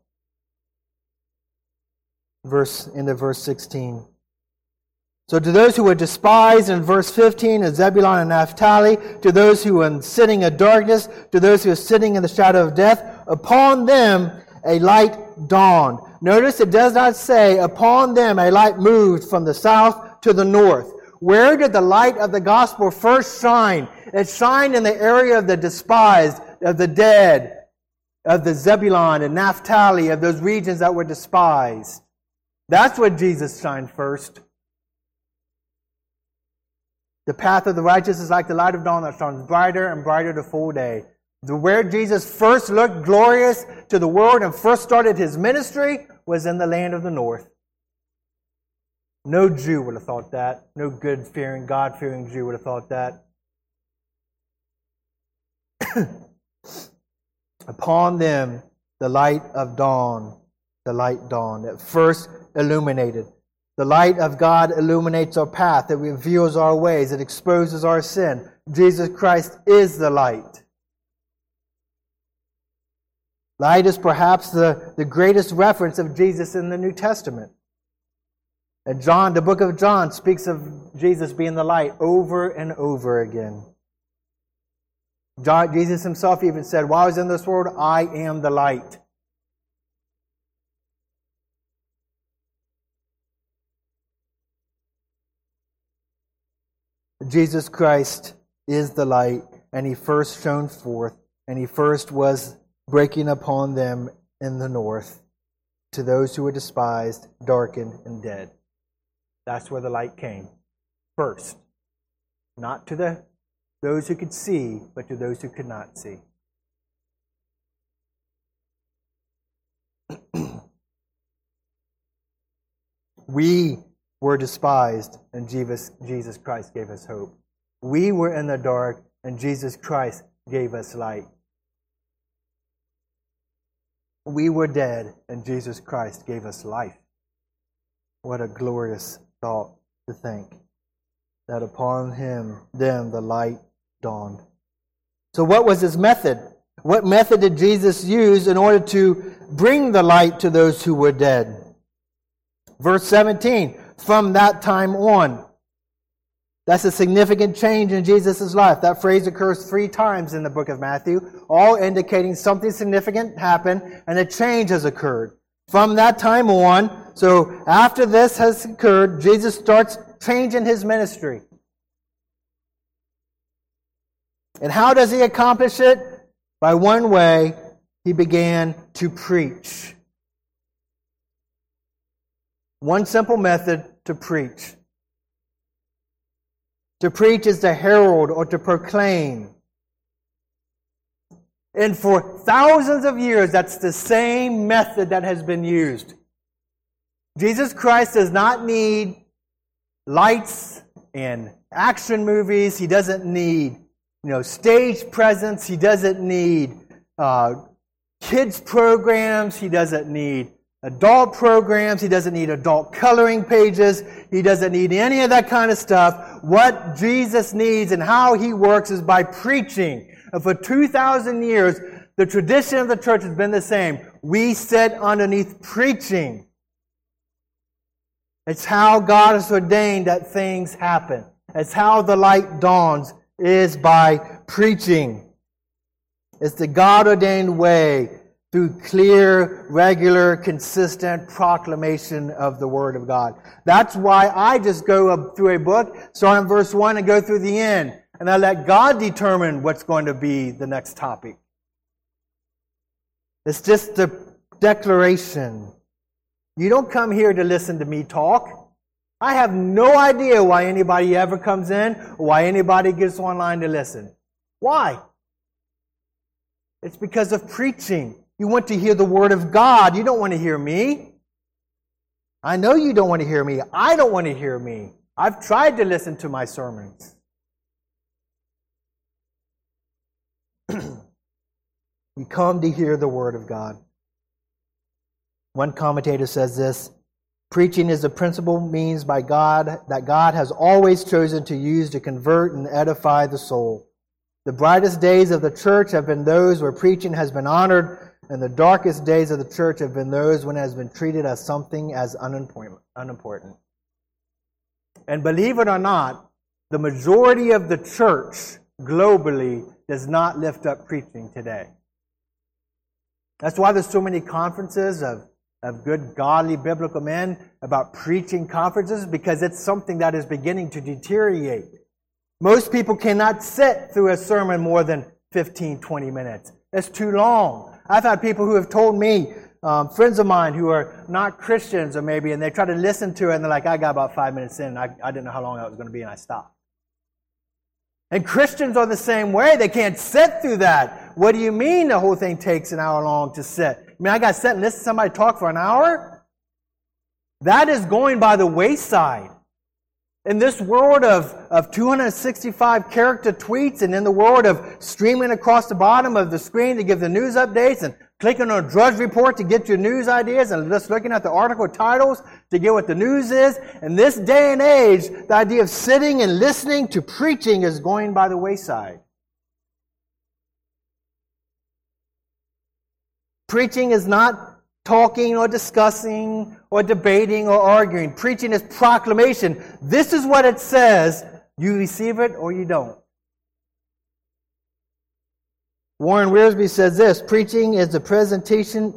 Into verse 16. So to those who were despised in verse 15 is Zebulun and Naphtali, to those who are sitting in darkness, to those who are sitting in the shadow of death, upon them a light dawned. Notice it does not say, upon them a light moved from the south to the north. Where did the light of the gospel first shine? It shined in the area of the despised, of the dead, of the Zebulun and Naphtali, of those regions that were despised. That's where Jesus shined first. The path of the righteous is like the light of dawn that shines brighter and brighter to full day. Where Jesus first looked glorious to the world and first started His ministry was in the land of the north. No Jew would have thought that. No good-fearing, God-fearing Jew would have thought that. Upon them the light of dawn, the light dawned. At first illuminated. The light of God illuminates our path. It reveals our ways. It exposes our sin. Jesus Christ is the light. Light is perhaps the greatest reference of Jesus in the New Testament. And John, the book of John, speaks of Jesus being the light over and over again. Jesus himself even said, while I was in this world, I am the light. Jesus Christ is the light, and He first shone forth, and He first was breaking upon them in the north, to those who were despised, darkened, and dead. That's where the light came first. Not to those who could see, but to those who could not see. We were despised, and Jesus Christ gave us hope. We were in the dark, and Jesus Christ gave us light. We were dead, and Jesus Christ gave us life. What a glorious thought to think that upon them the light dawned. So what was His method? What method did Jesus use in order to bring the light to those who were dead? Verse 17, from that time on. That's a significant change in Jesus' life. That phrase occurs 3 times in the book of Matthew, all indicating something significant happened and a change has occurred. From that time on, so after this has occurred, Jesus starts changing His ministry. And how does He accomplish it? By one way, He began to preach. One simple method to preach. To preach is to herald or to proclaim. And for thousands of years, that's the same method that has been used. Jesus Christ does not need lights and action movies. He doesn't need, stage presence. He doesn't need kids programs. He doesn't need adult programs. He doesn't need adult coloring pages. He doesn't need any of that kind of stuff. What Jesus needs and how He works is by preaching. And for 2,000 years, the tradition of the church has been the same. We sit underneath preaching. It's how God has ordained that things happen. It's how the light dawns, is by preaching. It's the God-ordained way through clear, regular, consistent proclamation of the Word of God. That's why I just go up through a book, start in verse 1 and go through the end. And I let God determine what's going to be the next topic. It's just a declaration. You don't come here to listen to me talk. I have no idea why anybody ever comes in or why anybody gets online to listen. Why? It's because of preaching. You want to hear the Word of God. You don't want to hear me. I know you don't want to hear me. I don't want to hear me. I've tried to listen to my sermons. You come to hear the Word of God. One commentator says this: preaching is the principal means by God that God has always chosen to use to convert and edify the soul. The brightest days of the church have been those where preaching has been honored, and the darkest days of the church have been those when it has been treated as something as unimportant. And believe it or not, the majority of the church globally does not lift up preaching today. That's why there's so many conferences of good, godly, biblical men about preaching conferences, because it's something that is beginning to deteriorate. Most people cannot sit through a sermon more than 15, 20 minutes. It's too long. I've had people who have told me, friends of mine who are not Christians or maybe, and they try to listen to it and they're like, I got about 5 minutes in and I didn't know how long that was going to be and I stopped. And Christians are the same way. They can't sit through that. What do you mean the whole thing takes an hour long to sit? I mean, I got to sit and listen to somebody talk for an hour? That is going by the wayside. In this world of 265 character tweets and in the world of streaming across the bottom of the screen to give the news updates and clicking on a Drudge Report to get your news ideas and just looking at the article titles to get what the news is, in this day and age, the idea of sitting and listening to preaching is going by the wayside. Preaching is not talking or discussing or debating or arguing. Preaching is proclamation. This is what it says. You receive it or you don't. Warren Wiersbe says this: preaching is a presentation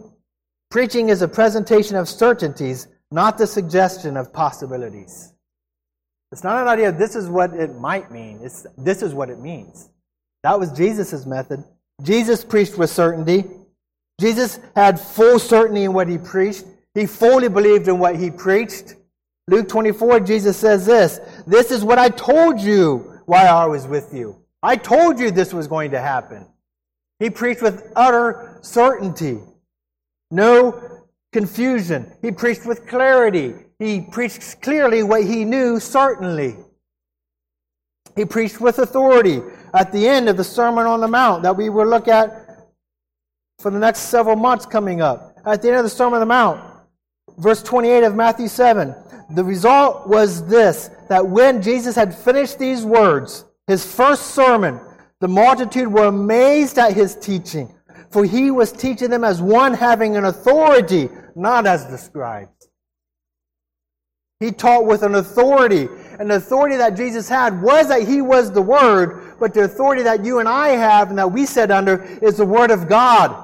of certainties, not the suggestion of possibilities. It's not an idea of this is what it might mean. This is what it means. That was Jesus' method. Jesus preached with certainty. Jesus had full certainty in what He preached. He fully believed in what He preached. Luke 24, Jesus says this: this is what I told you while I was with you. I told you this was going to happen. He preached with utter certainty. No confusion. He preached with clarity. He preached clearly what He knew certainly. He preached with authority. At the end of the Sermon on the Mount that we will look at for the next several months coming up. At the end of the Sermon on the Mount, verse 28 of Matthew 7, the result was this, that when Jesus had finished these words, His first sermon, the multitude were amazed at His teaching, for He was teaching them as one having an authority, not as the scribes. He taught with an authority. And the authority that Jesus had was that He was the Word, but the authority that you and I have and that we sit under is the Word of God.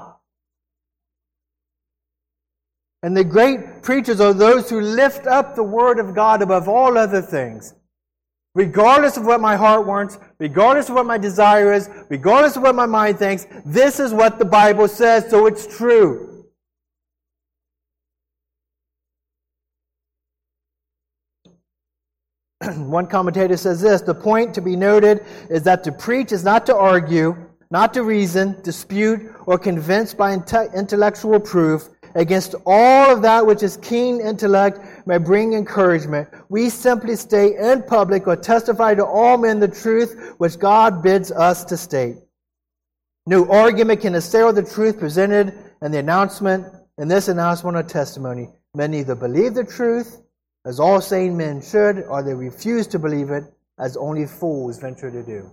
And the great preachers are those who lift up the Word of God above all other things. Regardless of what my heart wants, regardless of what my desire is, regardless of what my mind thinks, this is what the Bible says, so it's true. One commentator says this: the point to be noted is that to preach is not to argue, not to reason, dispute, or convince by intellectual proof. Against all of that which is keen intellect may bring encouragement. We simply state in public or testify to all men the truth which God bids us to state. No argument can assail the truth presented in this announcement or testimony. Men either believe the truth, as all sane men should, or they refuse to believe it, as only fools venture to do.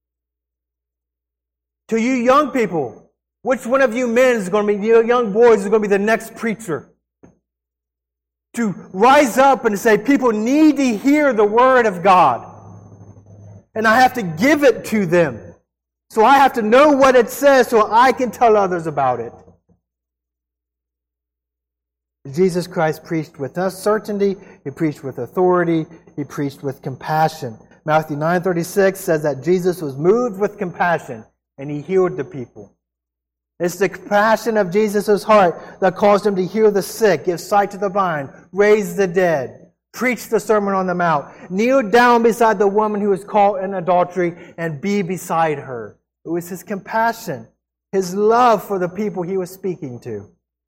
To you young people, which one of you men is going to be, you young boys, is going to be the next preacher? To rise up and say, people need to hear the Word of God. And I have to give it to them. So I have to know what it says so I can tell others about it. Jesus Christ preached with certainty. He preached with authority. He preached with compassion. Matthew 9:36 says that Jesus was moved with compassion and He healed the people. It's the compassion of Jesus' heart that caused Him to heal the sick, give sight to the blind, raise the dead, preach the Sermon on the Mount, kneel down beside the woman who was caught in adultery and be beside her. It was His compassion, His love for the people He was speaking to.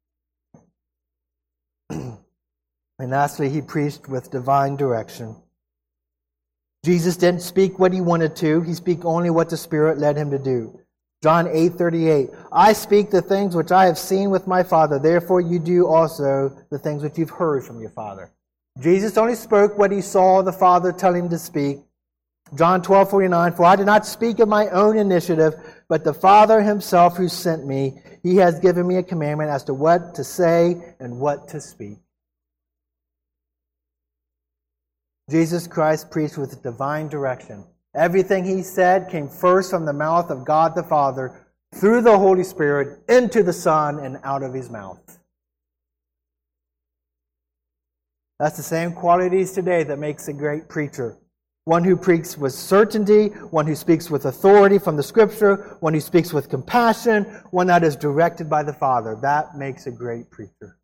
And lastly, He preached with divine direction. Jesus didn't speak what He wanted to. He spoke only what the Spirit led Him to do. John 8:38, I speak the things which I have seen with my Father, therefore you do also the things which you've heard from your Father. Jesus only spoke what He saw the Father tell Him to speak. John 12:49, for I did not speak of my own initiative, but the Father Himself who sent me, He has given me a commandment as to what to say and what to speak. Jesus Christ preached with divine direction. Everything He said came first from the mouth of God the Father, through the Holy Spirit, into the Son, and out of His mouth. That's the same qualities today that makes a great preacher. One who preaches with certainty, one who speaks with authority from the Scripture, one who speaks with compassion, one that is directed by the Father. That makes a great preacher.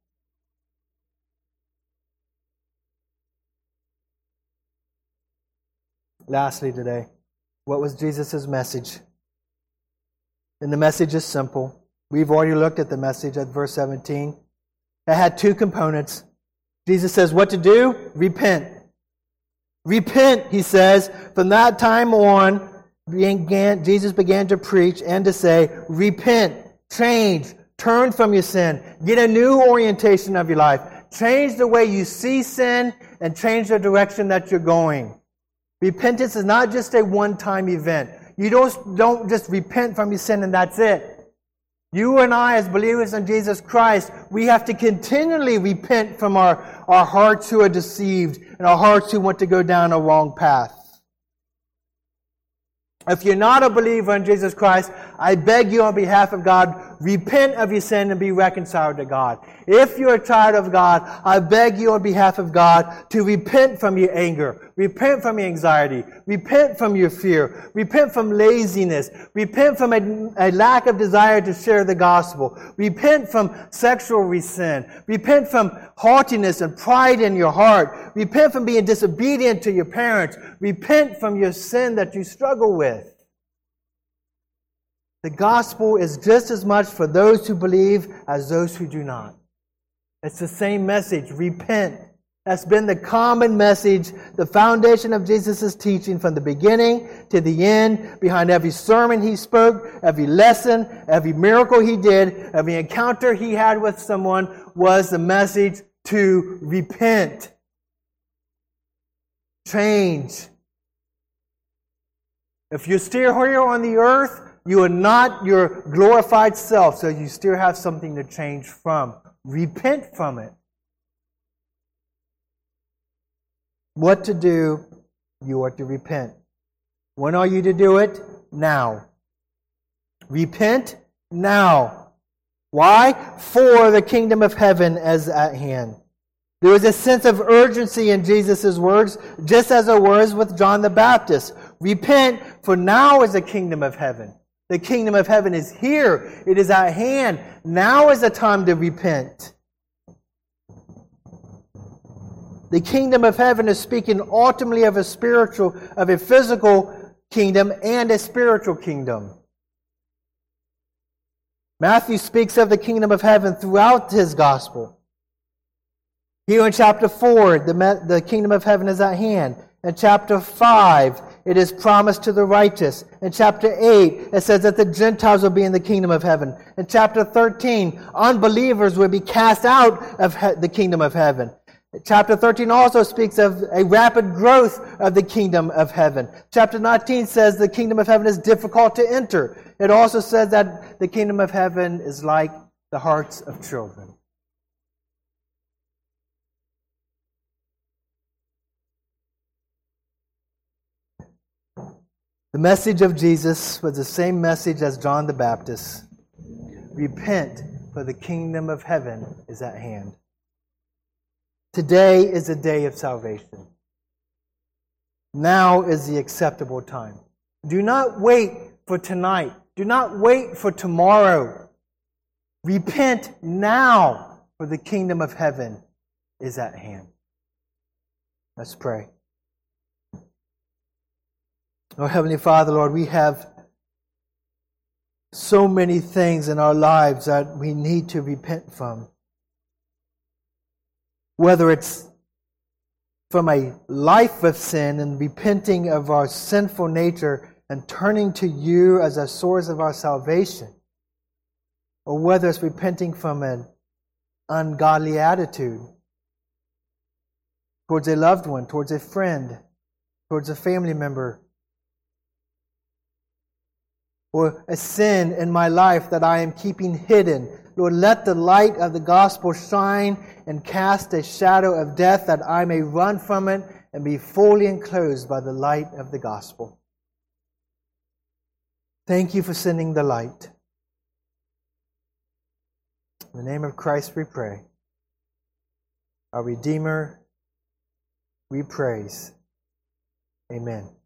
Lastly today, what was Jesus' message? And the message is simple. We've already looked at the message at verse 17. It had two components. Jesus says what to do? Repent. Repent, He says. From that time on, Jesus began to preach and to say, repent, change, turn from your sin, get a new orientation of your life, change the way you see sin, and change the direction that you're going. Repentance is not just a one-time event. You don't just repent from your sin and that's it. You and I, as believers in Jesus Christ, we have to continually repent from our hearts who are deceived and our hearts who want to go down a wrong path. If you're not a believer in Jesus Christ, I beg you on behalf of God, repent of your sin and be reconciled to God. If you're a child of God, I beg you on behalf of God to repent from your anger, repent from your anxiety, repent from your fear, repent from laziness, repent from a lack of desire to share the gospel, repent from sexual sin, repent from haughtiness and pride in your heart, repent from being disobedient to your parents, repent from your sin that you struggle with. The gospel is just as much for those who believe as those who do not. It's the same message. Repent. That's been the common message, the foundation of Jesus' teaching from the beginning to the end. Behind every sermon He spoke, every lesson, every miracle He did, every encounter He had with someone was the message to repent. Change. If you're still here on the earth, you are not your glorified self, so you still have something to change from. Repent from it. What to do? You are to repent. When are you to do it? Now. Repent now. Why? For the kingdom of heaven is at hand. There was a sense of urgency in Jesus' words, just as there was with John the Baptist. Repent, for now is the kingdom of heaven. The kingdom of heaven is here. It is at hand. Now is the time to repent. The kingdom of heaven is speaking ultimately of a physical kingdom and a spiritual kingdom. Matthew speaks of the kingdom of heaven throughout his gospel. Here in chapter 4, the kingdom of heaven is at hand. In chapter 5, it is promised to the righteous. In chapter 8, it says that the Gentiles will be in the kingdom of heaven. In chapter 13, unbelievers will be cast out of the kingdom of heaven. Chapter 13 also speaks of a rapid growth of the kingdom of heaven. Chapter 19 says the kingdom of heaven is difficult to enter. It also says that the kingdom of heaven is like the hearts of children. The message of Jesus was the same message as John the Baptist. Repent, for the kingdom of heaven is at hand. Today is a day of salvation. Now is the acceptable time. Do not wait for tonight. Do not wait for tomorrow. Repent now, for the kingdom of heaven is at hand. Let's pray. Oh, Heavenly Father, Lord, we have so many things in our lives that we need to repent from. Whether it's from a life of sin and repenting of our sinful nature and turning to You as a source of our salvation, or whether it's repenting from an ungodly attitude towards a loved one, towards a friend, towards a family member, or a sin in my life that I am keeping hidden. Lord, let the light of the gospel shine and cast a shadow of death that I may run from it and be fully enclosed by the light of the gospel. Thank You for sending the light. In the name of Christ we pray. Our Redeemer, we praise. Amen.